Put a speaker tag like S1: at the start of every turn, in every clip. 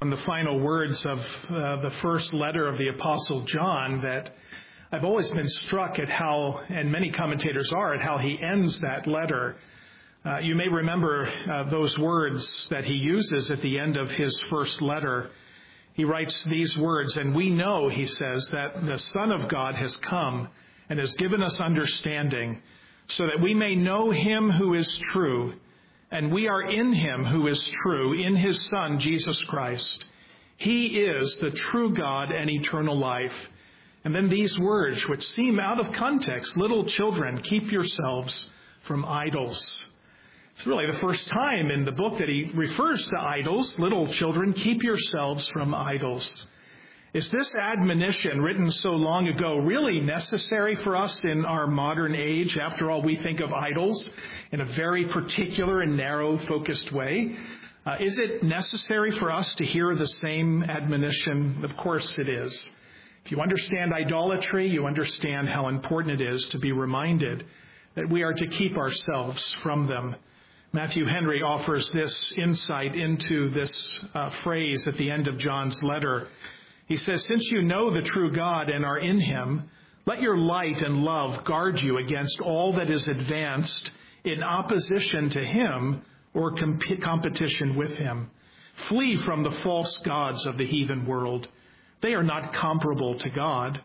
S1: on the final words of the first letter of the Apostle John that I've always been struck at how, and many commentators are, at how he ends that letter. You may remember those words that he uses at the end of his first letter. He writes these words, "And we know," he says, "that the Son of God has come and has given us understanding, so that we may know him who is true, and we are in him who is true, in his Son, Jesus Christ. He is the true God and eternal life." And then these words, which seem out of context, "Little children, keep yourselves from idols." It's really the first time in the book that he refers to idols. Little children, keep yourselves from idols. Is this admonition, written so long ago, really necessary for us in our modern age? After all, we think of idols in a very particular and narrow-focused way. Is it necessary for us to hear the same admonition? Of course it is. If you understand idolatry, you understand how important it is to be reminded that we are to keep ourselves from them. Matthew Henry offers this insight into this phrase at the end of John's letter. He says, "Since you know the true God and are in him, let your light and love guard you against all that is advanced in opposition to him or competition with him. Flee from the false gods of the heathen world. They are not comparable to God,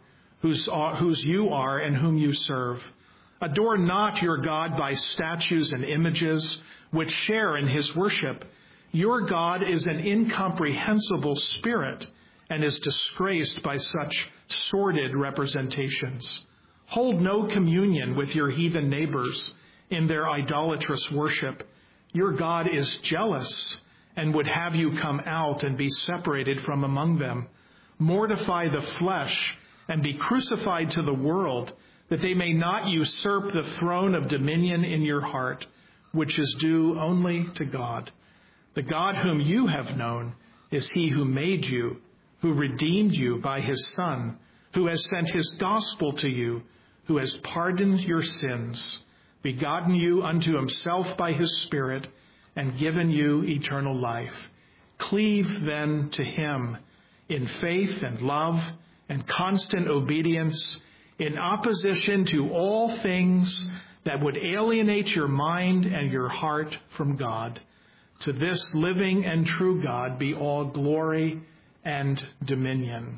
S1: whose you are and whom you serve. Adore not your God by statues and images which share in his worship. Your God is an incomprehensible spirit and is disgraced by such sordid representations. Hold no communion with your heathen neighbors in their idolatrous worship. Your God is jealous and would have you come out and be separated from among them. Mortify the flesh and be crucified to the world, that they may not usurp the throne of dominion in your heart, which is due only to God. The God whom you have known is he who made you, who redeemed you by his Son, who has sent his gospel to you, who has pardoned your sins, begotten you unto himself by his Spirit, and given you eternal life. Cleave then to him in faith and love and constant obedience, in opposition to all things that would alienate your mind and your heart from God. To this living and true God be all glory and dominion."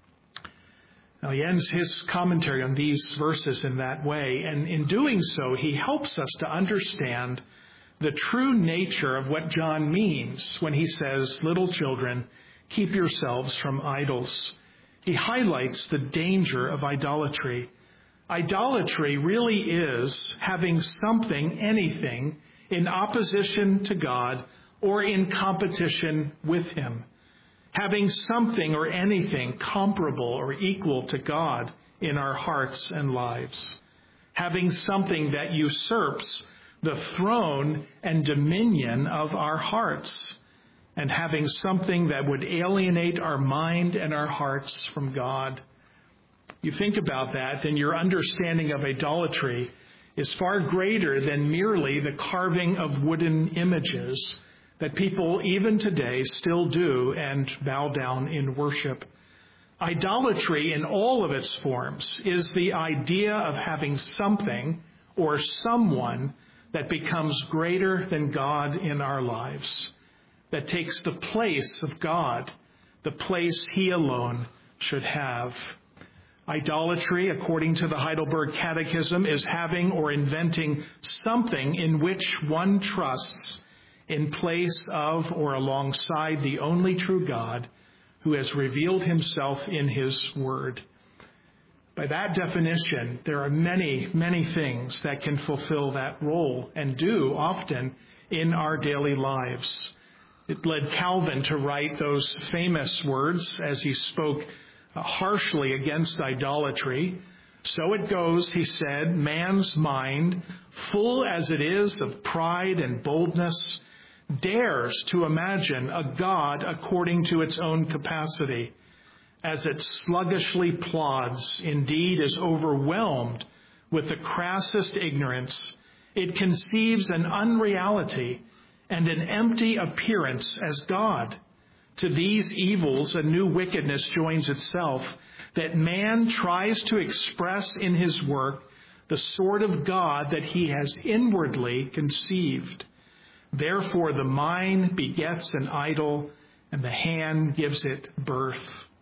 S1: Now he ends his commentary on these verses in that way, and in doing so, he helps us to understand the true nature of what John means when he says, "Little children, keep yourselves from idols." He highlights the danger of idolatry. Idolatry really is having something, anything, in opposition to God or in competition with him. Having something or anything comparable or equal to God in our hearts and lives. Having something that usurps the throne and dominion of our hearts. And having something that would alienate our mind and our hearts from God. You think about that, then your understanding of idolatry is far greater than merely the carving of wooden images that people even today still do and bow down in worship. Idolatry in all of its forms is the idea of having something or someone that becomes greater than God in our lives, that takes the place of God, the place he alone should have. Idolatry, according to the Heidelberg Catechism, is having or inventing something in which one trusts in place of or alongside the only true God who has revealed himself in his word. By that definition, there are many, many things that can fulfill that role and do often in our daily lives. It led Calvin to write those famous words as he spoke harshly against idolatry. "So it goes," he said, "man's mind, full as it is of pride and boldness, dares to imagine a God according to its own capacity. As it sluggishly plods, indeed is overwhelmed with the crassest ignorance, it conceives an unreality and an empty appearance as God. To these evils, a new wickedness joins itself, that man tries to express in his work the sort of God that he has inwardly conceived. Therefore, the mind begets an idol, and the hand gives it birth.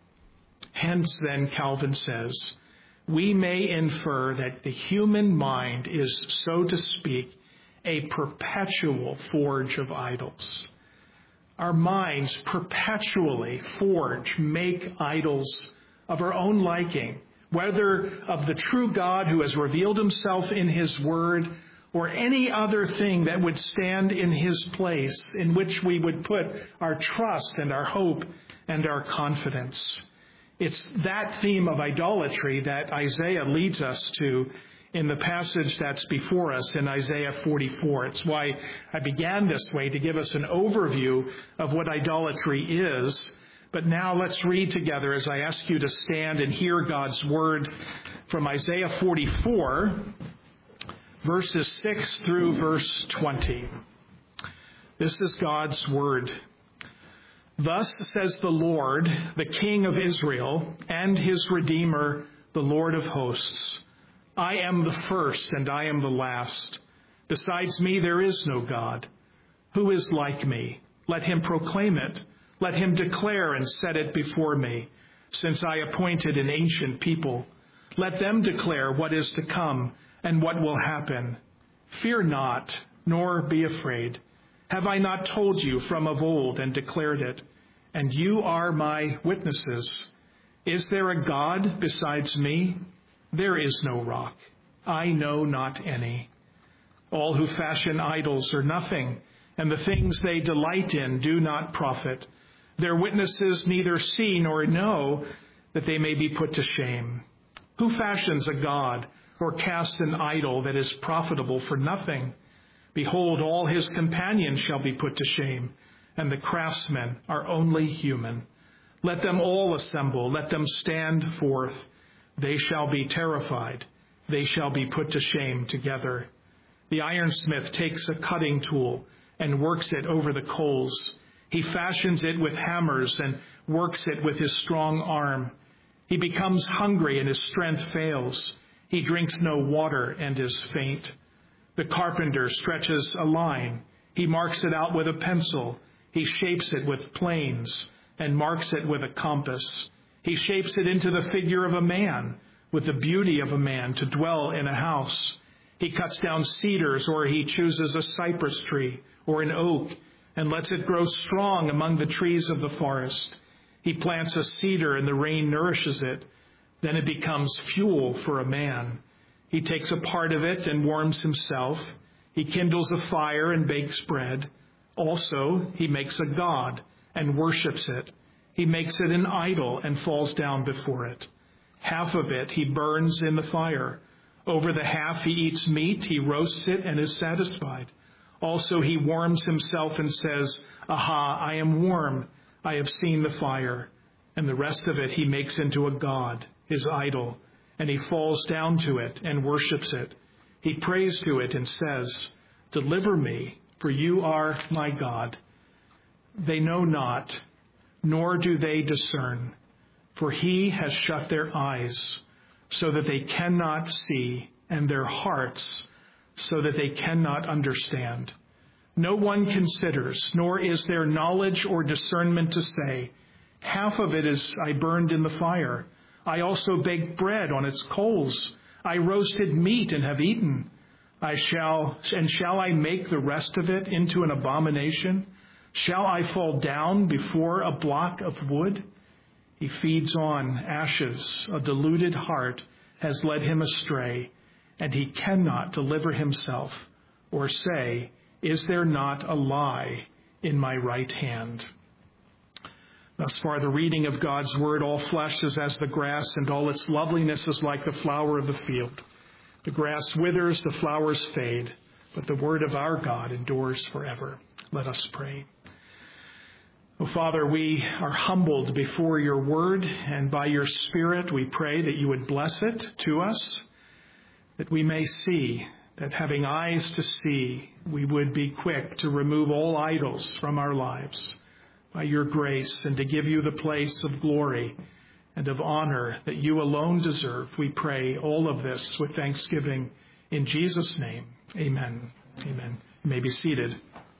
S1: Hence, then, Calvin says, we may infer that the human mind is, so to speak, a perpetual forge of idols. Our minds perpetually forge, make idols of our own liking, whether of the true God who has revealed himself in his word, or any other thing that would stand in his place, in which we would put our trust and our hope and our confidence. It's that theme of idolatry that Isaiah leads us to in the passage that's before us in Isaiah 44. It's why I began this way, to give us an overview of what idolatry is. But now let's read together as I ask you to stand and hear God's word from Isaiah 44, verses 6 through verse 20. This is God's word. Thus says the Lord, the King of Israel, and his Redeemer, the Lord of hosts, I am the first and I am the last. Besides me there is no God. Who is like me? Let him proclaim it. Let him declare and set it before me, since I appointed an ancient people. Let them declare what is to come and what will happen. Fear not, nor be afraid. Have I not told you from of old and declared it? And you are my witnesses. Is there a God besides me? There is no rock. I know not any. All who fashion idols are nothing, and the things they delight in do not profit. Their witnesses neither see nor know, that they may be put to shame. Who fashions a god or casts an idol that is profitable for nothing? Behold, all his companions shall be put to shame, and the craftsmen are only human. Let them all assemble, let them stand forth. They shall be terrified. They shall be put to shame together. The ironsmith takes a cutting tool and works it over the coals. He fashions it with hammers and works it with his strong arm. He becomes hungry and his strength fails. He drinks no water and is faint. The carpenter stretches a line. He marks it out with a pencil. He shapes it with planes and marks it with a compass. He shapes it into the figure of a man, with the beauty of a man to dwell in a house. He cuts down cedars, or he chooses a cypress tree or an oak, and lets it grow strong among the trees of the forest. He plants a cedar, and the rain nourishes it. Then it becomes fuel for a man. He takes a part of it and warms himself. He kindles a fire and bakes bread. Also, he makes a god and worships it. He makes it an idol and falls down before it. Half of it he burns in the fire. Over the half he eats meat, he roasts it and is satisfied. Also he warms himself and says, Aha, I am warm, I have seen the fire. And the rest of it he makes into a god, his idol, and he falls down to it and worships it. He prays to it and says, Deliver me, for you are my God. They know not, nor do they discern, for he has shut their eyes, so that they cannot see, and their hearts, so that they cannot understand. No one considers, nor is there knowledge or discernment to say, Half of it is I burned in the fire. I also baked bread on its coals. I roasted meat and have eaten. Shall I make the rest of it into an abomination? Shall I fall down before a block of wood? He feeds on ashes. A deluded heart has led him astray, and he cannot deliver himself or say, Is there not a lie in my right hand? Thus far, the reading of God's word. All flesh is as the grass, and all its loveliness is like the flower of the field. The grass withers, the flowers fade, but the word of our God endures forever. Let us pray. Oh, Father, we are humbled before your word, and by your Spirit we pray that you would bless it to us, that we may see, that having eyes to see, we would be quick to remove all idols from our lives. by your grace and to give you the place of glory and of honor that you alone deserve. We pray all of this with thanksgiving in Jesus' name. Amen. Amen. You may be seated.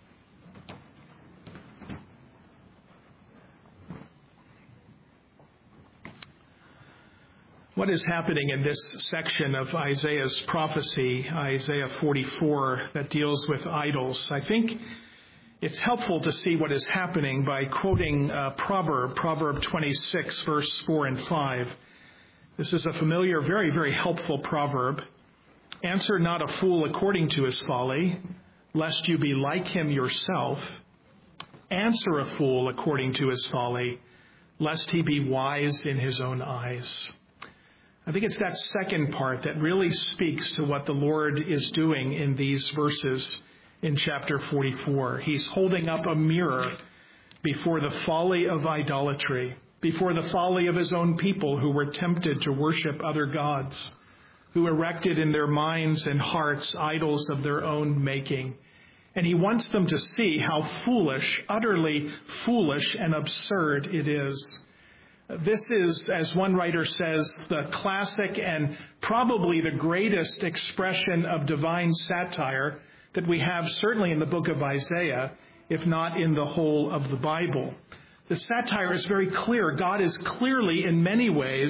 S1: What is happening in this section of Isaiah's prophecy, Isaiah 44, that deals with idols? I think it's helpful to see what is happening by quoting a proverb, Proverb 26, verse 4 and 5. This is a familiar, very, very helpful proverb. Answer not a fool according to his folly, lest you be like him yourself. Answer a fool according to his folly, lest he be wise in his own eyes. I think it's that second part that really speaks to what the Lord is doing in these verses in chapter 44. He's holding up a mirror before the folly of idolatry, before the folly of his own people who were tempted to worship other gods, who erected in their minds and hearts idols of their own making. And he wants them to see how foolish, utterly foolish and absurd it is. This is, as one writer says, the classic and probably the greatest expression of divine satire that we have certainly in the book of Isaiah, if not in the whole of the Bible. The satire is very clear. God is clearly, in many ways,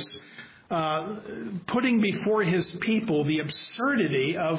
S1: putting before his people the absurdity of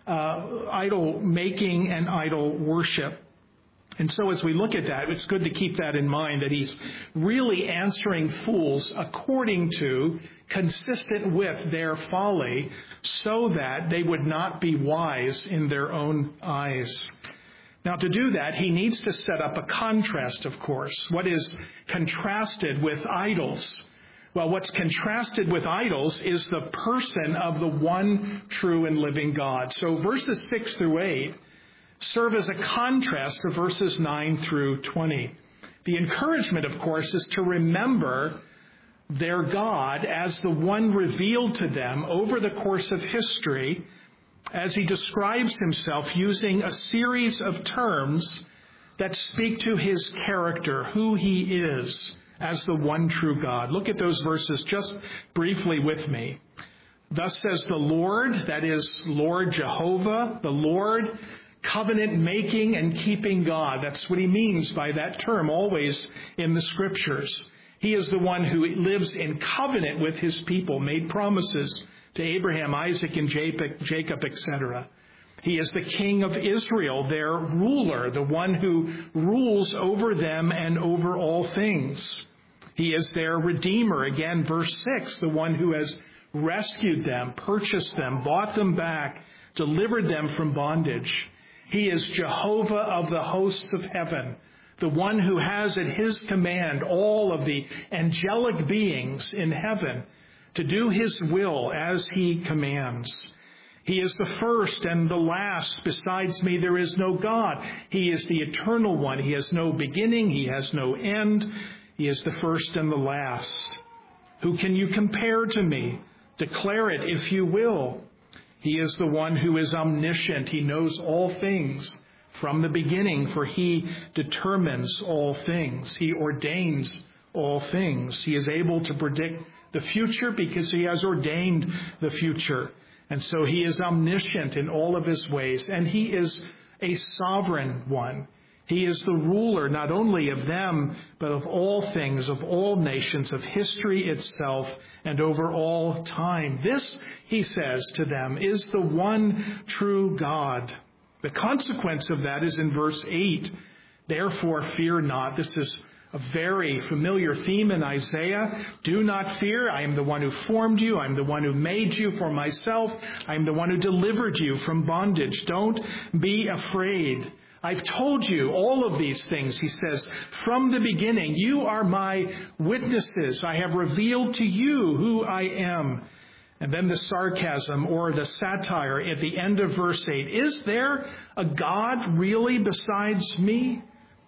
S1: idol making and idol worship. And so as we look at that, it's good to keep that in mind, that he's really answering fools according to, consistent with their folly, so that they would not be wise in their own eyes. Now, to do that, he needs to set up a contrast, of course. What is contrasted with idols? Well, what's contrasted with idols is the person of the one true and living God. So verses 6 through 8 serve as a contrast to verses 9 through 20. The encouragement, of course, is to remember their God as the one revealed to them over the course of history, as he describes himself using a series of terms that speak to his character, who he is as the one true God. Look at those verses just briefly with me. Thus says the Lord, that is Lord Jehovah, the Lord, covenant-making and keeping God. That's what he means by that term always in the Scriptures. He is the one who lives in covenant with his people, made promises to Abraham, Isaac, and Jacob, etc. He is the King of Israel, their ruler, the one who rules over them and over all things. He is their Redeemer, again, verse 6, the one who has rescued them, purchased them, bought them back, delivered them from bondage. He is Jehovah of the hosts of heaven, the one who has at his command all of the angelic beings in heaven to do his will as he commands. He is the first and the last. Besides me, there is no God. He is the eternal one. He has no beginning. He has no end. He is the first and the last. Who can you compare to me? Declare it if you will. He is the one who is omniscient. He knows all things from the beginning, for he determines all things. He ordains all things. He is able to predict the future because he has ordained the future. And so he is omniscient in all of his ways, and he is a sovereign one. He is the ruler not only of them, but of all things, of all nations, of history itself, and over all time. This, he says to them, is the one true God. The consequence of that is in verse 8. Therefore, fear not. This is a very familiar theme in Isaiah. Do not fear. I am the one who formed you. I am the one who made you for myself. I am the one who delivered you from bondage. Don't be afraid. I've told you all of these things, he says, from the beginning. You are my witnesses. I have revealed to you who I am. And then the sarcasm or the satire at the end of verse 8. Is there a God really besides me?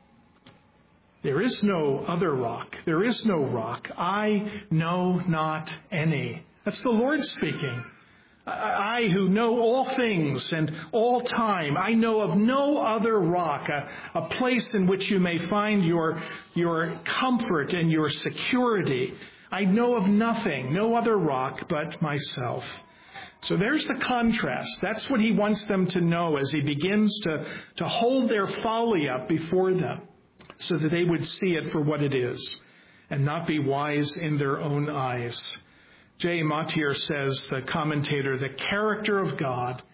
S1: There is no other rock. There is no rock. I know not any. That's the Lord speaking. I who know all things and all time, I know of no other rock, a place in which you may find your comfort and your security. I know of nothing, no other rock but myself. So there's the contrast. That's what he wants them to know as he begins to hold their folly up before them so that they would see it for what it is and not be wise in their own eyes. J. Matier says, the commentator, the character of God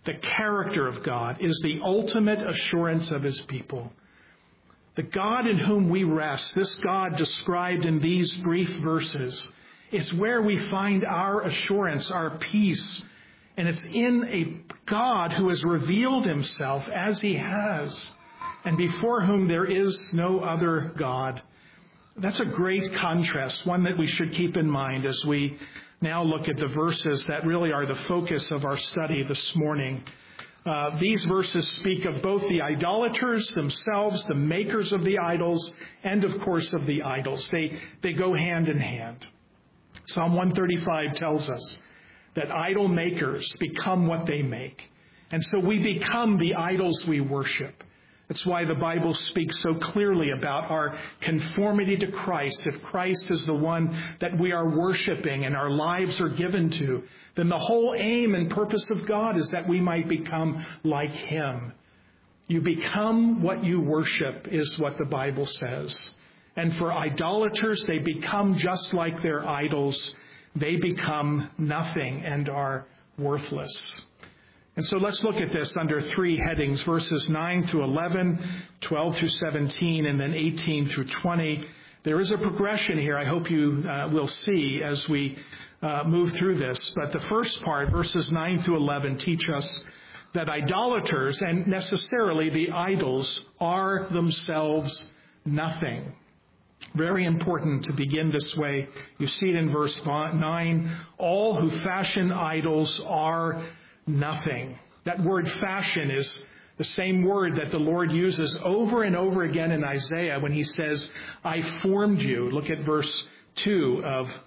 S1: is the ultimate assurance of his people. The God in whom we rest, this God described in these brief verses, is where we find our assurance, our peace. And it's in a God who has revealed himself as he has, and before whom there is no other God. That's a great contrast, one that we should keep in mind as we now look at the verses that really are the focus of our study this morning. These verses speak of both the idolaters themselves, the makers of the idols, and of course of the idols. They go hand in hand. Psalm 135 tells us that idol makers become what they make. And so we become the idols we worship. That's why the Bible speaks so clearly about our conformity to Christ. If Christ is the one that we are worshiping and our lives are given to, then the whole aim and purpose of God is that we might become like him. You become what you worship is what the Bible says. And for idolaters, they become just like their idols. They become nothing and are worthless. And so let's look at this under three headings, verses 9 through 11, 12 through 17, and then 18 through 20. There is a progression here I hope you will see as we move through this. But the first part, verses 9 through 11, teach us that idolaters, and necessarily the idols, are themselves nothing. Very important to begin this way. You see it in verse 9. All who fashion idols are nothing. That word fashion is the same word that the Lord uses over and over again in Isaiah when he says, I formed you. Look at verse 2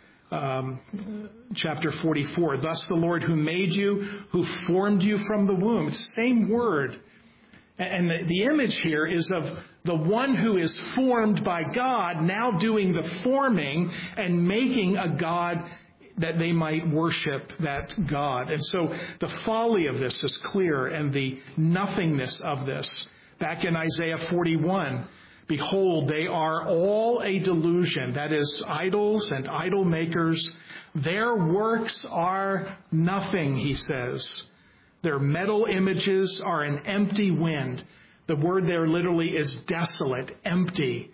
S1: of chapter 44. Thus the Lord who made you, who formed you from the womb. It's the same word. And the image here is of the one who is formed by God now doing the forming and making a God that they might worship that God. And so the folly of this is clear, and the nothingness of this. Back in Isaiah 41, behold, they are all a delusion. That is, idols and idol makers. Their works are nothing, he says. Their metal images are an empty wind. The word there literally is desolate, empty.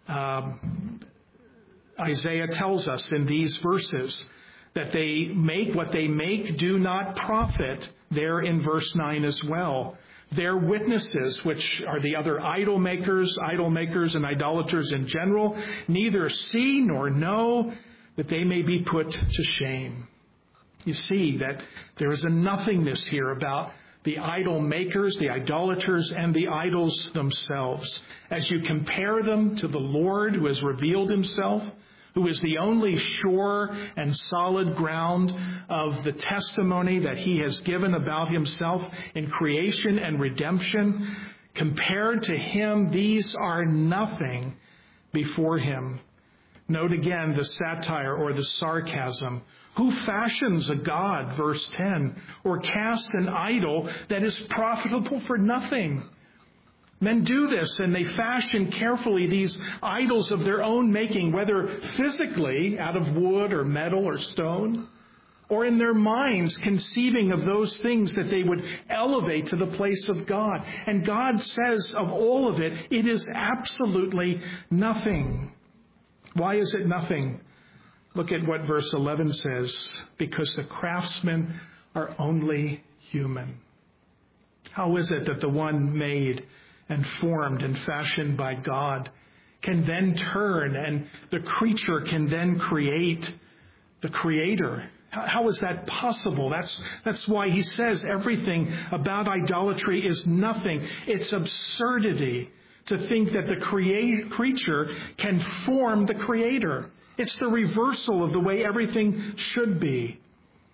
S1: Isaiah tells us in these verses that they make what they make do not profit, there in verse 9 as well. Their witnesses, which are the other idol makers and idolaters in general, neither see nor know, that they may be put to shame. You see that there is a nothingness here about the idol makers, the idolaters, and the idols themselves. As you compare them to the Lord who has revealed himself, who is the only sure and solid ground of the testimony that he has given about himself in creation and redemption, compared to him, these are nothing before him. Note again the satire or the sarcasm. Who fashions a god, verse 10, or casts an idol that is profitable for nothing? Men do this, and they fashion carefully these idols of their own making, whether physically out of wood or metal or stone, or in their minds conceiving of those things that they would elevate to the place of God. And God says of all of it, it is absolutely nothing. Why is it nothing? Look at what verse 11 says. Because the craftsmen are only human. How is it that the one made and formed and fashioned by God can then turn, and the creature can then create the creator? How is that possible? That's why he says everything about idolatry is nothing. It's absurdity to think that the creature can form the creator. It's the reversal of the way everything should be.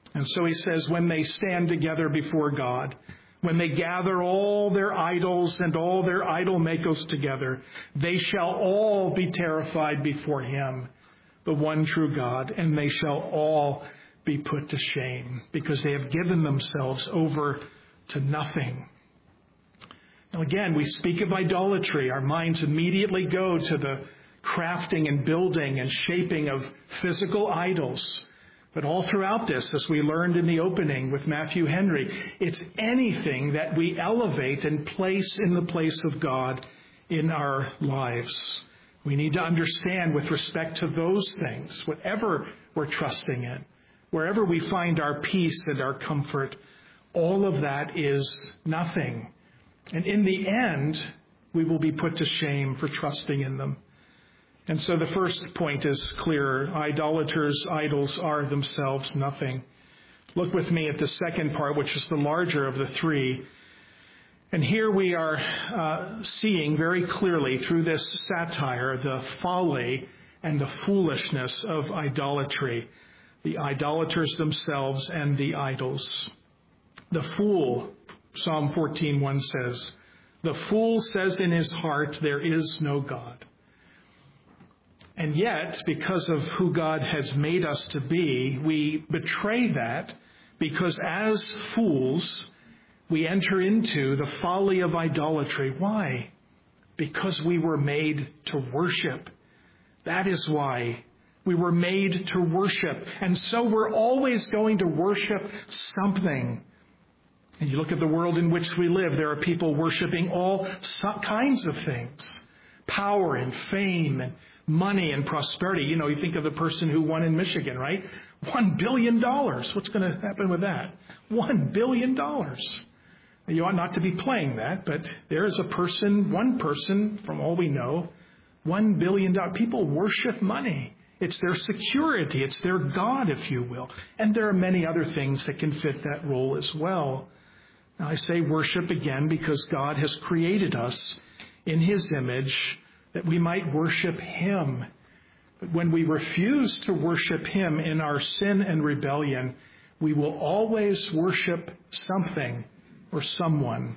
S1: And so he says, when they stand together before God, when they gather all their idols and all their idol makers together, they shall all be terrified before him, the one true God, and they shall all be put to shame because they have given themselves over to nothing. Now again, we speak of idolatry. Our minds immediately go to the crafting and building and shaping of physical idols. But all throughout this, as we learned in the opening with Matthew Henry, it's anything that we elevate and place in the place of God in our lives. We need to understand with respect to those things, whatever we're trusting in, wherever we find our peace and our comfort, all of that is nothing. And in the end, we will be put to shame for trusting in them. And so the first point is clear. Idolaters' idols are themselves nothing. Look with me at the second part, which is the larger of the three. And here we are seeing very clearly through this satire the folly and the foolishness of idolatry, the idolaters themselves and the idols. The fool, Psalm 14:1 says, the fool says in his heart, there is no God. And yet, because of who God has made us to be, we betray that because as fools, we enter into the folly of idolatry. Why? Because we were made to worship. That is why. We were made to worship. And so we're always going to worship something. And you look at the world in which we live, there are people worshiping all kinds of things. Power and fame and money and prosperity. You know, you think of the person who won in Michigan, right? $1 billion. What's going to happen with that? $1 billion. You ought not to be playing that, but there is a person, one person, from all we know, $1 billion. People worship money. It's their security. It's their God, if you will. And there are many other things that can fit that role as well. Now, I say worship again because God has created us in his image that we might worship him. But when we refuse to worship him in our sin and rebellion, we will always worship something or someone.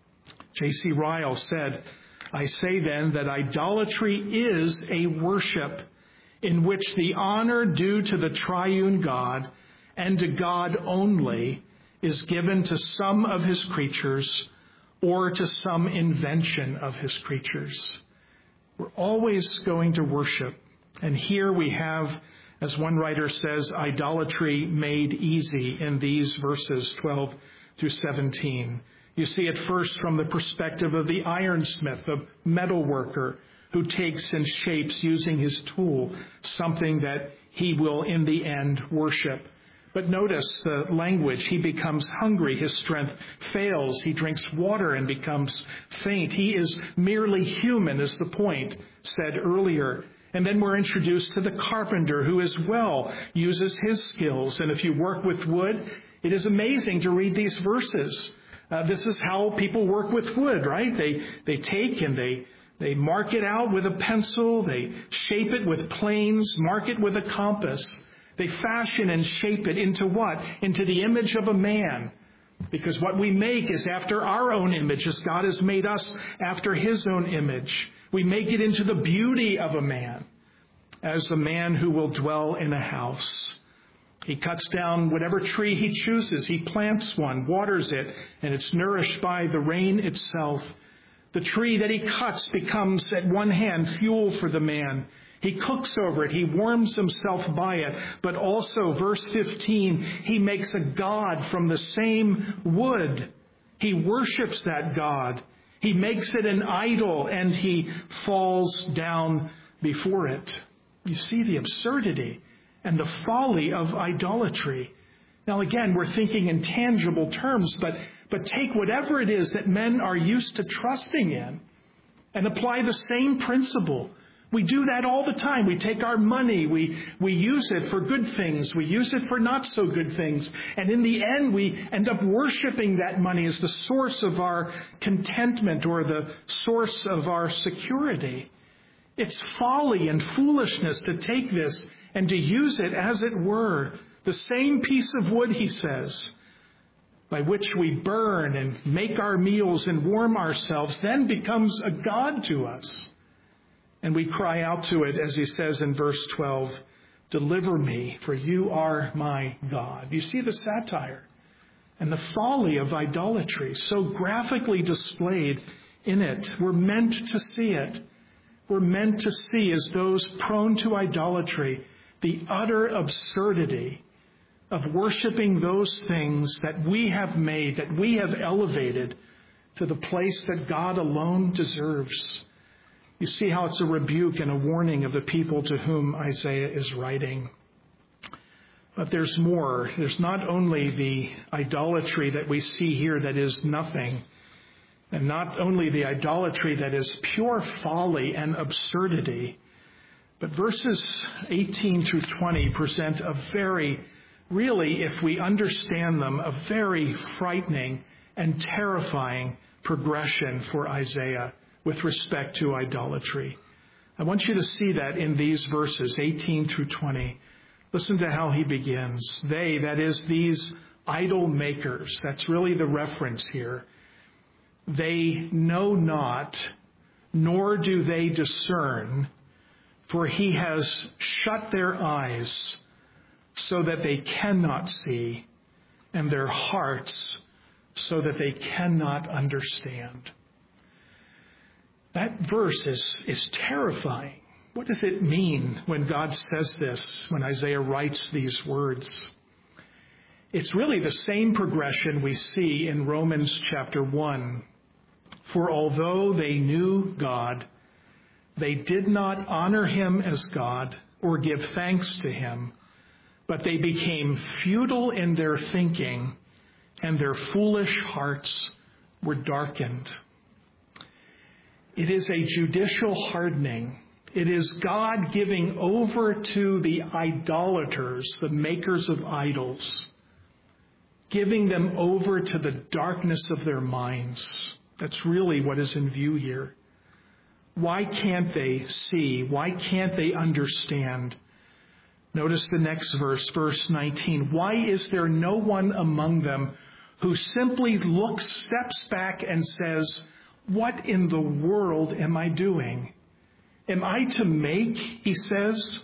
S1: J.C. Ryle said, I say then that idolatry is a worship in which the honor due to the triune God and to God only is given to some of his creatures or to some invention of his creatures. We're always going to worship. And here we have, as one writer says, idolatry made easy in these verses 12 through 17. You see it first from the perspective of the ironsmith, the metal worker, who takes and shapes using his tool something that he will in the end worship. But notice the language. He becomes hungry. His strength fails. He drinks water and becomes faint. He is merely human, is the point said earlier. And then we're introduced to the carpenter, who as well uses his skills. And if you work with wood, it is amazing to read these verses. This is how people work with wood, right? They take and they mark it out with a pencil. They shape it with planes, mark it with a compass. They fashion and shape it into what? Into the image of a man. Because what we make is after our own image, as God has made us after his own image. We make it into the beauty of a man, as a man who will dwell in a house. He cuts down whatever tree he chooses. He plants one, waters it, and it's nourished by the rain itself. The tree that he cuts becomes, at one hand, fuel for the man. He cooks over it. He warms himself by it. But also, verse 15, he makes a god from the same wood. He worships that god. He makes it an idol, and he falls down before it. You see the absurdity and the folly of idolatry. Now, again, we're thinking in tangible terms, but take whatever it is that men are used to trusting in and apply the same principle. We do that all the time. We take our money, we use it for good things, we use it for not so good things, and in the end we end up worshiping that money as the source of our contentment or the source of our security. It's folly and foolishness to take this and to use it, as it were, The same piece of wood, he says, by which we burn and make our meals and warm ourselves, then becomes a god to us. And we cry out to it, as he says in verse 12, deliver me, for you are my God. You see the satire and the folly of idolatry so graphically displayed in it. We're meant to see it. We're meant to see, as those prone to idolatry, the utter absurdity of worshiping those things that we have made, that we have elevated to the place that God alone deserves. You see how it's a rebuke and a warning of the people to whom Isaiah is writing. But there's more. There's not only the idolatry that we see here that is nothing, and not only the idolatry that is pure folly and absurdity, but verses 18 through 20 present a very, really, if we understand them, a very frightening and terrifying progression for Isaiah with respect to idolatry. I want you to see that in these verses, 18 through 20. Listen to how he begins. They, that is, these idol makers, that's really the reference here. They know not, nor do they discern, for he has shut their eyes so that they cannot see, and their hearts so that they cannot understand. That verse is terrifying. What does it mean when God says this, when Isaiah writes these words? It's really the same progression we see in Romans chapter 1. For although they knew God, they did not honor him as God or give thanks to him, but they became futile in their thinking, and their foolish hearts were darkened. It is a judicial hardening. It is God giving over to the idolaters, the makers of idols, giving them over to the darkness of their minds. That's really what is in view here. Why can't they see? Why can't they understand? Notice the next verse, verse 19. Why is there no one among them who simply steps back and says, what in the world am I doing? Am I to make, he says,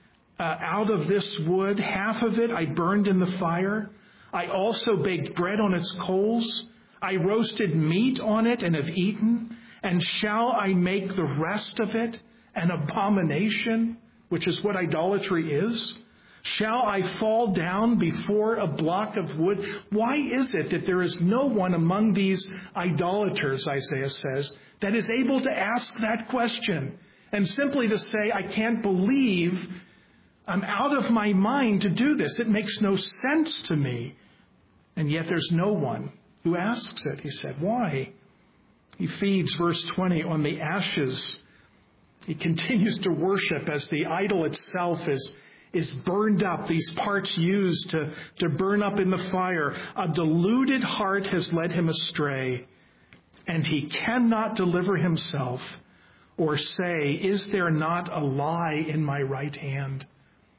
S1: out of this wood, half of it I burned in the fire. I also baked bread on its coals. I roasted meat on it and have eaten. And shall I make the rest of it an abomination, which is what idolatry is? Shall I fall down before a block of wood? Why is it that there is no one among these idolaters, Isaiah says, that is able to ask that question and simply to say, I can't believe I'm out of my mind to do this. It makes no sense to me. And yet there's no one who asks it. He said, why? He feeds, verse 20, on the ashes. He continues to worship as the idol itself is burned up, these parts used to burn up in the fire. A deluded heart has led him astray, and he cannot deliver himself or say, is there not a lie in my right hand?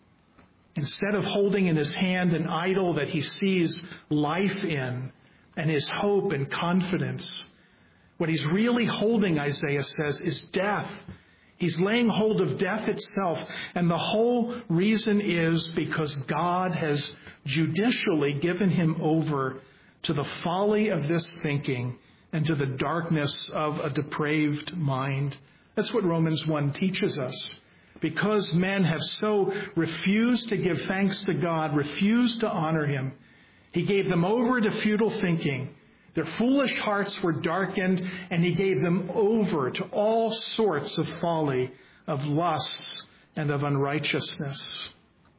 S1: Instead of holding in his hand an idol that he sees life in and his hope and confidence, what he's really holding, Isaiah says, is death. He's laying hold of death itself. And the whole reason is because God has judicially given him over to the folly of this thinking and to the darkness of a depraved mind. That's what Romans 1 teaches us. Because men have so refused to give thanks to God, refused to honor him, he gave them over to futile thinking. Their foolish hearts were darkened, and he gave them over to all sorts of folly, of lusts, and of unrighteousness.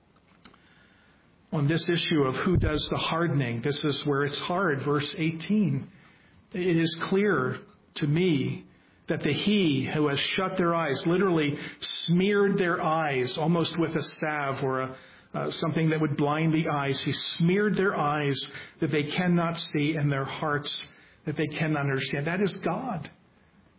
S1: On this issue of who does the hardening, this is where it's hard. Verse 18. It is clear to me that the he who has shut their eyes, literally smeared their eyes almost with a salve or something that would blind the eyes. He smeared their eyes that they cannot see and their hearts that they cannot understand. That is God.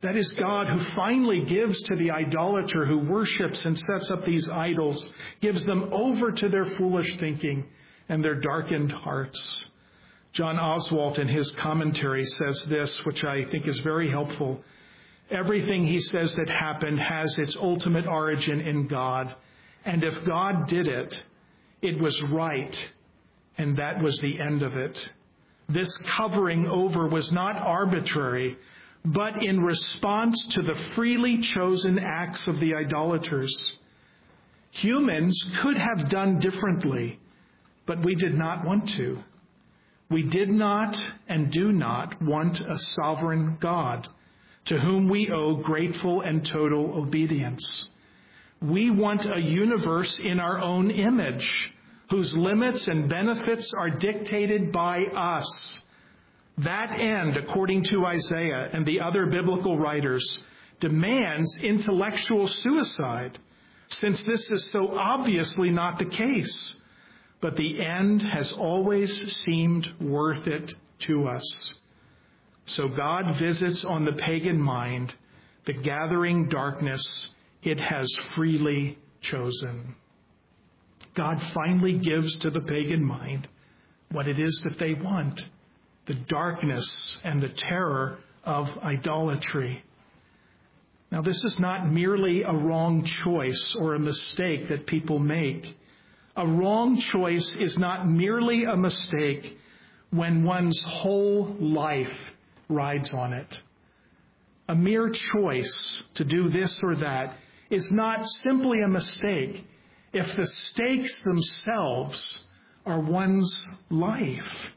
S1: That is God who finally gives to the idolater who worships and sets up these idols, gives them over to their foolish thinking and their darkened hearts. John Oswalt in his commentary says this, which I think is very helpful. Everything, he says, that happened has its ultimate origin in God. And if God did it, it was right. And that was the end of it. This covering over was not arbitrary, but in response to the freely chosen acts of the idolaters. Humans could have done differently, but we did not want to. We did not and do not want a sovereign God to whom we owe grateful and total obedience. We want a universe in our own image, whose limits and benefits are dictated by us. That end, according to Isaiah and the other biblical writers, demands intellectual suicide, since this is so obviously not the case. But the end has always seemed worth it to us. So God visits on the pagan mind the gathering darkness it has freely chosen. God finally gives to the pagan mind what it is that they want, the darkness and the terror of idolatry. Now, this is not merely a wrong choice or a mistake that people make. A wrong choice is not merely a mistake when one's whole life rides on it. A mere choice to do this or that is not simply a mistake if the stakes themselves are one's life.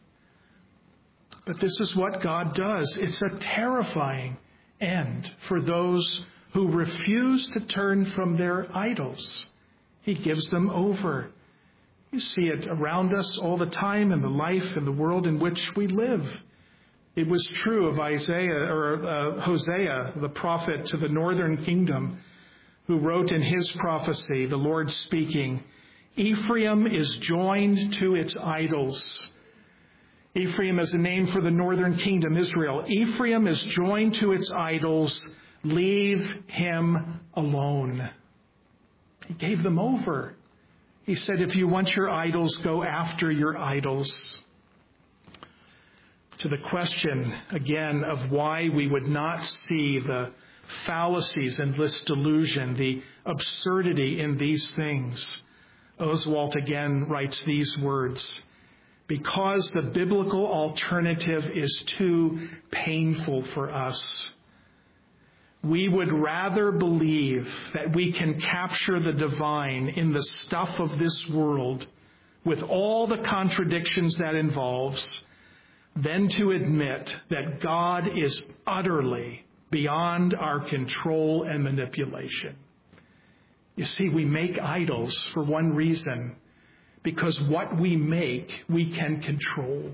S1: But this is what God does. It's a terrifying end for those who refuse to turn from their idols. He gives them over. You see it around us all the time in the life and the world in which we live. It was true of Hosea, the prophet to the northern kingdom, who wrote in his prophecy, the Lord speaking, Ephraim is joined to its idols. Ephraim is a name for the northern kingdom, Israel. Ephraim is joined to its idols. Leave him alone. He gave them over. He said, if you want your idols, go after your idols. To the question, again, of why we would not see the fallacies in this delusion, the absurdity in these things, Oswalt again writes these words, because the biblical alternative is too painful for us. We would rather believe that we can capture the divine in the stuff of this world with all the contradictions that involves than to admit that God is utterly beyond our control and manipulation. You see, we make idols for one reason, because what we make, we can control.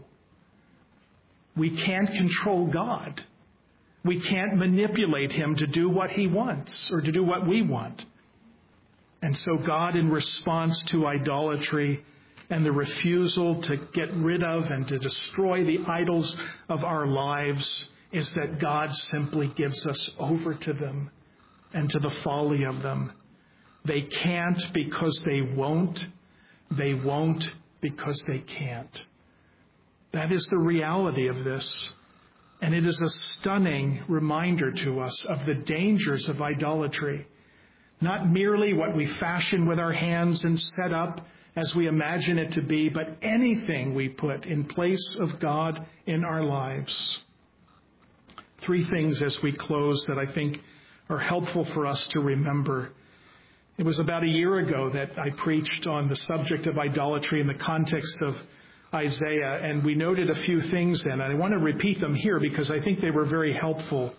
S1: We can't control God. We can't manipulate him to do what he wants or to do what we want. And so God, in response to idolatry and the refusal to get rid of and to destroy the idols of our lives, is that God simply gives us over to them and to the folly of them. They can't because they won't. They won't because they can't. That is the reality of this. And it is a stunning reminder to us of the dangers of idolatry. Not merely what we fashion with our hands and set up as we imagine it to be, but anything we put in place of God in our lives. Three things as we close that I think are helpful for us to remember. It was about a year ago that I preached on the subject of idolatry in the context of Isaiah, and we noted a few things then. And I want to repeat them here because I think they were very helpful.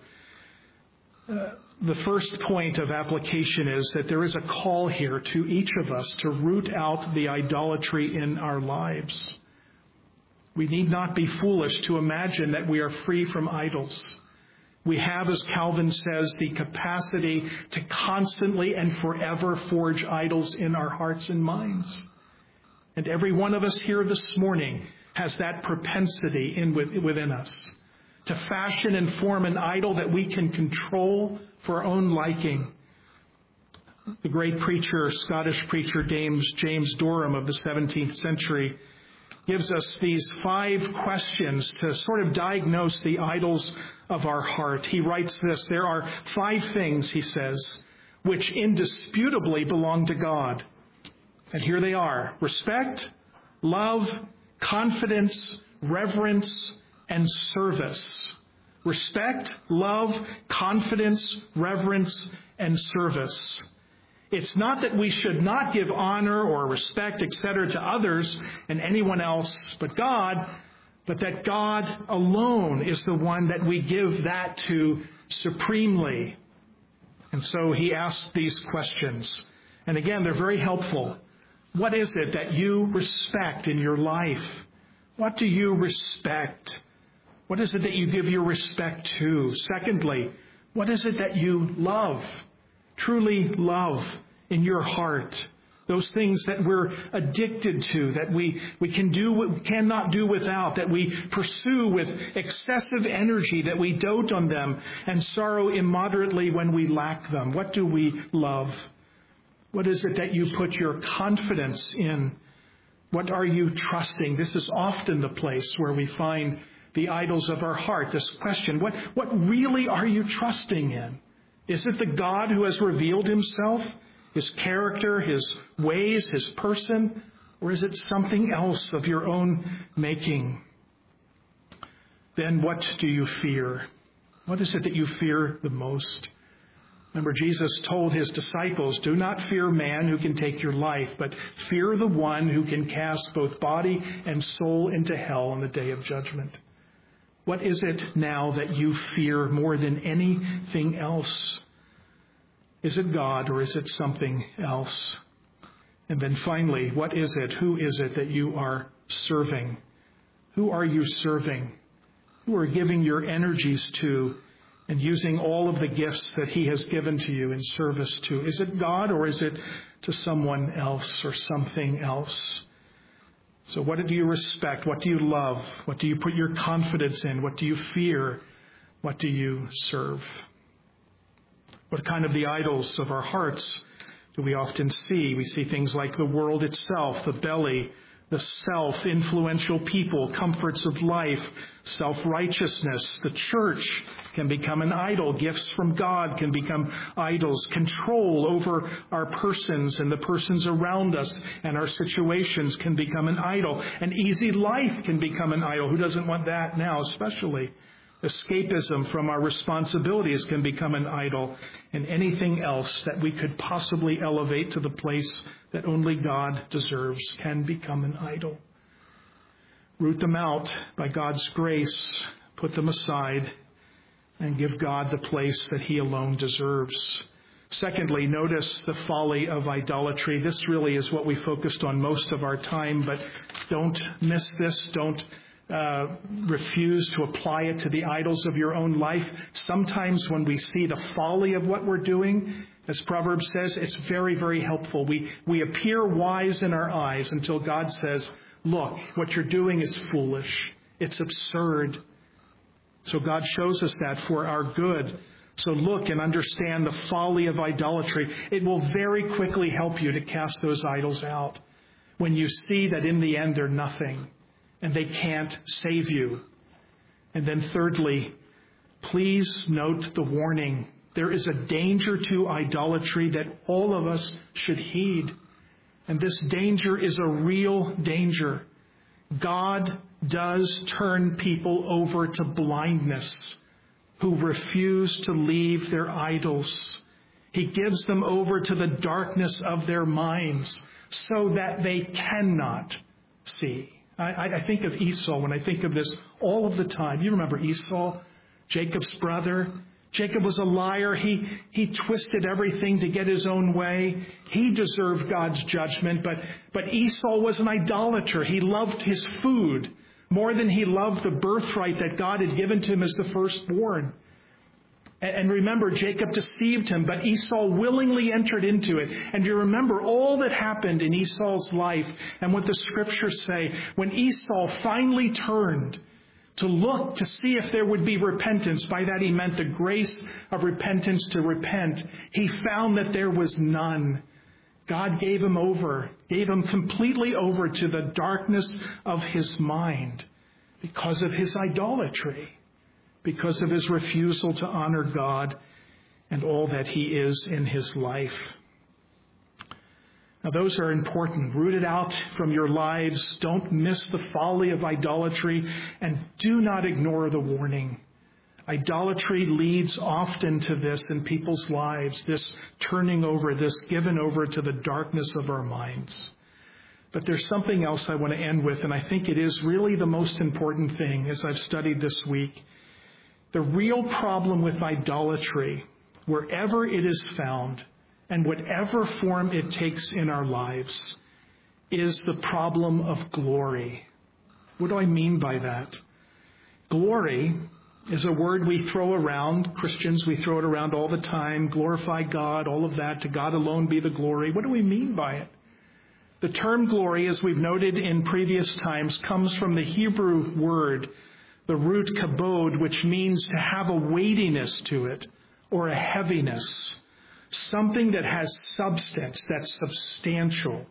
S1: The first point of application is that there is a call here to each of us to root out the idolatry in our lives. We need not be foolish to imagine that we are free from idols. We have, as Calvin says, the capacity to constantly and forever forge idols in our hearts and minds. And every one of us here this morning has that propensity within us to fashion and form an idol that we can control for our own liking. The great preacher, Scottish preacher James Durham of the 17th century gives us these 5 questions to sort of diagnose the idols of our heart. He writes this: there are 5 things, he says, which indisputably belong to God. And here they are: respect, love, confidence, reverence, and service. Respect, love, confidence, reverence, and service. It's not that we should not give honor or respect, etc., to others and anyone else but God, but that God alone is the one that we give that to supremely. And so he asks these questions. And again, they're very helpful. What is it that you respect in your life? What do you respect? What is it that you give your respect to? Secondly, what is it that you love, truly love in your heart? Those things that we're addicted to, that we cannot do without, that we pursue with excessive energy, that we dote on them and sorrow immoderately when we lack them. What do we love? What is it that you put your confidence in? What are you trusting? This is often the place where we find the idols of our heart. This question, what really are you trusting in? Is it the God who has revealed himself, his character, his ways, his person? Or is it something else of your own making? Then what do you fear? What is it that you fear the most? Remember, Jesus told his disciples, do not fear man who can take your life, but fear the one who can cast both body and soul into hell on the day of judgment. What is it now that you fear more than anything else? Is it God or is it something else? And then finally, what is it? Who is it that you are serving? Who are you serving? Who are giving your energies to and using all of the gifts that he has given to you in service to? Is it God or is it to someone else or something else? So what do you respect? What do you love? What do you put your confidence in? What do you fear? What do you serve? What kind of the idols of our hearts do we often see? We see things like the world itself, the belly, the self, influential people, comforts of life, self-righteousness. The church can become an idol. Gifts from God can become idols. Control over our persons and the persons around us and our situations can become an idol. An easy life can become an idol. Who doesn't want that now, especially? Escapism from our responsibilities can become an idol, and anything else that we could possibly elevate to the place that only God deserves can become an idol. Root them out by God's grace, put them aside, and give God the place that he alone deserves. Secondly, notice the folly of idolatry. This really is what we focused on most of our time, but don't miss this. Don't refuse to apply it to the idols of your own life. Sometimes when we see the folly of what we're doing, as Proverbs says, it's very, very helpful. We appear wise in our eyes until God says, look, what you're doing is foolish. It's absurd. So God shows us that for our good. So look and understand the folly of idolatry. It will very quickly help you to cast those idols out when you see that in the end they're nothing and they can't save you. And then thirdly, please note the warning. There is a danger to idolatry that all of us should heed. And this danger is a real danger. God does turn people over to blindness who refuse to leave their idols. He gives them over to the darkness of their minds so that they cannot see. I think of Esau when I think of this all of the time. You remember Esau, Jacob's brother? Jacob was a liar. He twisted everything to get his own way. He deserved God's judgment, but Esau was an idolater. He loved his food more than he loved the birthright that God had given to him as the firstborn. And remember, Jacob deceived him, but Esau willingly entered into it. And you remember all that happened in Esau's life and what the scriptures say. When Esau finally turned to look to see if there would be repentance. By that he meant the grace of repentance to repent. He found that there was none. God gave him completely over to the darkness of his mind because of his idolatry, because of his refusal to honor God and all that he is in his life. Now, those are important. Root it out from your lives. Don't miss the folly of idolatry, and do not ignore the warning. Idolatry leads often to this in people's lives, this turning over, this given over to the darkness of our minds. But there's something else I want to end with, and I think it is really the most important thing as I've studied this week. The real problem with idolatry, wherever it is found, and whatever form it takes in our lives, is the problem of glory. What do I mean by that? Glory is a word we throw around. Christians, we throw it around all the time. Glorify God, all of that. To God alone be the glory. What do we mean by it? The term glory, as we've noted in previous times, comes from the Hebrew word, the root kabod, which means to have a weightiness to it or a heaviness. Something that has substance, that's substantial.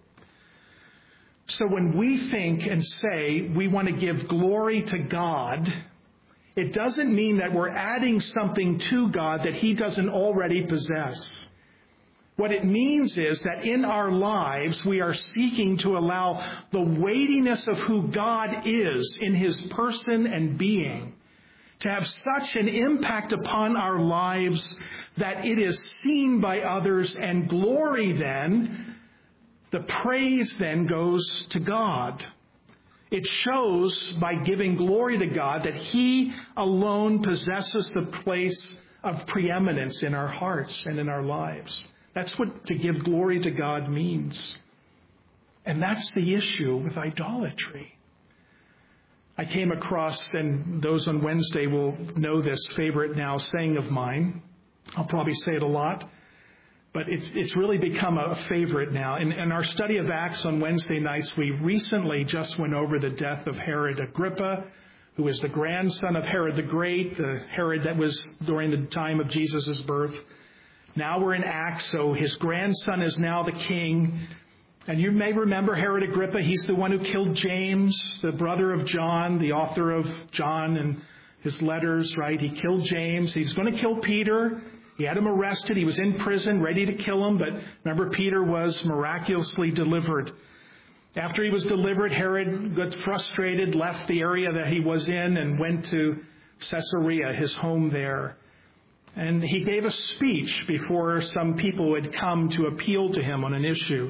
S1: So when we think and say we want to give glory to God, it doesn't mean that we're adding something to God that he doesn't already possess. What it means is that in our lives, we are seeking to allow the weightiness of who God is in his person and being to have such an impact upon our lives that it is seen by others, and glory then, the praise then goes to God. It shows by giving glory to God that he alone possesses the place of preeminence in our hearts and in our lives. That's what to give glory to God means. And that's the issue with idolatry. I came across, and those on Wednesday will know this favorite now saying of mine. I'll probably say it a lot, but it's really become a favorite now. In our study of Acts on Wednesday nights, we recently just went over the death of Herod Agrippa, who was the grandson of Herod the Great, the Herod that was during the time of Jesus' birth. Now we're in Acts, so his grandson is now the king. And you may remember Herod Agrippa. He's the one who killed James, the brother of John, the author of John and his letters, right? He killed James. He was going to kill Peter. He had him arrested. He was in prison, ready to kill him. But remember, Peter was miraculously delivered. After he was delivered, Herod got frustrated, left the area that he was in, and went to Caesarea, his home there. And he gave a speech before some people had come to appeal to him on an issue.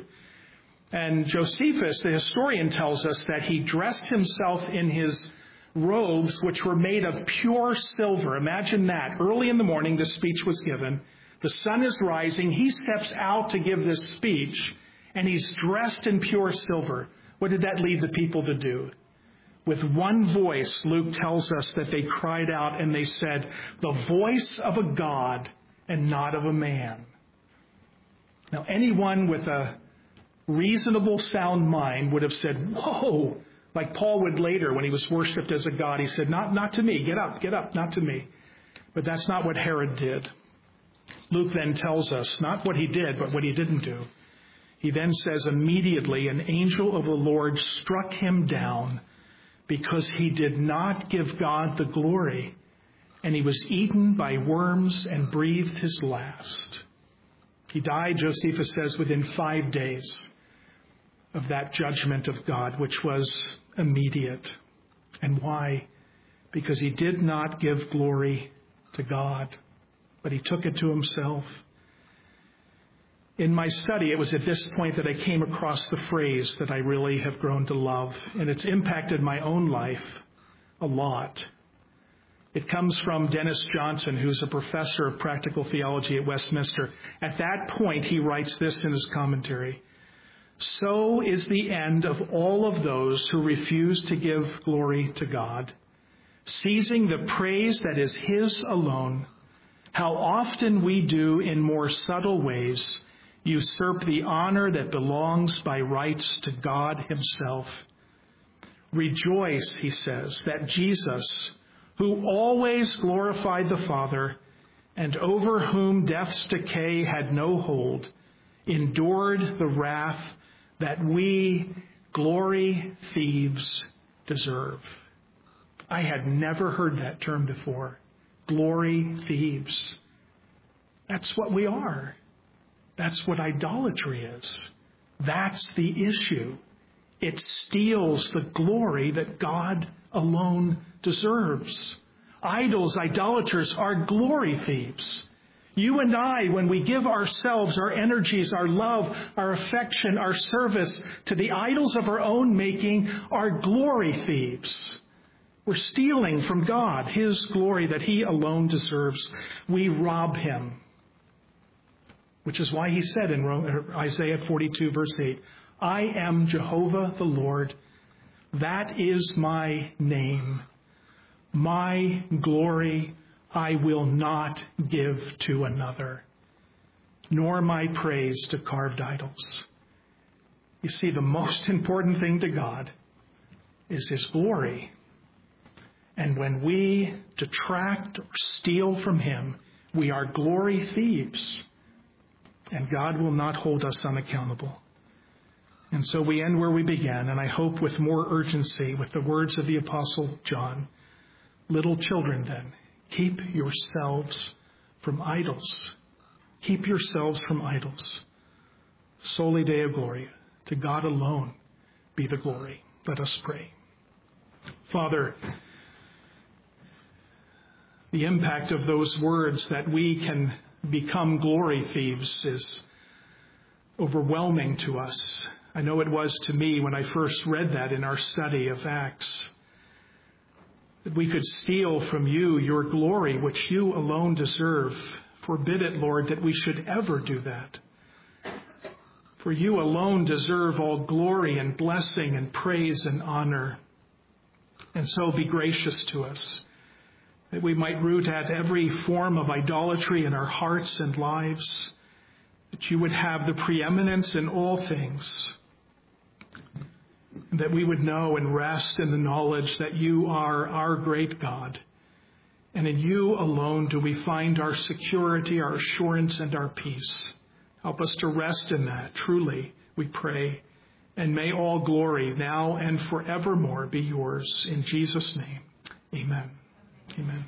S1: And Josephus, the historian, tells us that he dressed himself in his robes, which were made of pure silver. Imagine that. Early in the morning, the speech was given. The sun is rising. He steps out to give this speech, and he's dressed in pure silver. What did that lead the people to do? With one voice, Luke tells us that they cried out and they said, "The voice of a God and not of a man." Now, anyone with a reasonable, sound mind would have said, "Whoa," like Paul would later when he was worshipped as a god. He said, not to me. Get up, not to me. But that's not what Herod did. Luke then tells us not what he did, but what he didn't do. He then says, immediately an angel of the Lord struck him down because he did not give God the glory, and he was eaten by worms and breathed his last. He died, Josephus says, within 5 days of that judgment of God, which was immediate. And why? Because he did not give glory to God, but he took it to himself. In my study, it was at this point that I came across the phrase that I really have grown to love, and it's impacted my own life a lot. It comes from Dennis Johnson, who's a professor of practical theology at Westminster. At that point, he writes this in his commentary: "So is the end of all of those who refuse to give glory to God, seizing the praise that is his alone. How often we do in more subtle ways usurp the honor that belongs by rights to God himself. Rejoice, he says, that Jesus, who always glorified the Father, and over whom death's decay had no hold, endured the wrath that we, glory thieves, deserve. I had never heard that term before. Glory thieves. That's what we are. That's what idolatry is. That's the issue. It steals the glory that God alone deserves. Idols, idolaters are glory thieves. You and I, when we give ourselves, our energies, our love, our affection, our service to the idols of our own making, are glory thieves. We're stealing from God His glory that He alone deserves. We rob Him. Which is why He said in Isaiah 42, verse 8, I am Jehovah the Lord. That is my name. My glory I will not give to another, nor my praise to carved idols. You see, the most important thing to God is His glory. And when we detract or steal from Him, we are glory thieves. And God will not hold us unaccountable. And so we end where we began, and I hope with more urgency with the words of the Apostle John. Little children, then, keep yourselves from idols. Keep yourselves from idols. Soli Deo Gloria. To God alone be the glory. Let us pray. Father, the impact of those words that we can become glory thieves is overwhelming to us. I know it was to me when I first read that in our study of Acts. That we could steal from you your glory, which you alone deserve. Forbid it, Lord, that we should ever do that. For you alone deserve all glory and blessing and praise and honor. And so be gracious to us, that we might root out every form of idolatry in our hearts and lives, that you would have the preeminence in all things, and that we would know and rest in the knowledge that you are our great God, and in you alone do we find our security, our assurance, and our peace. Help us to rest in that, truly, we pray, and may all glory now and forevermore be yours. In Jesus' name, amen. Amen.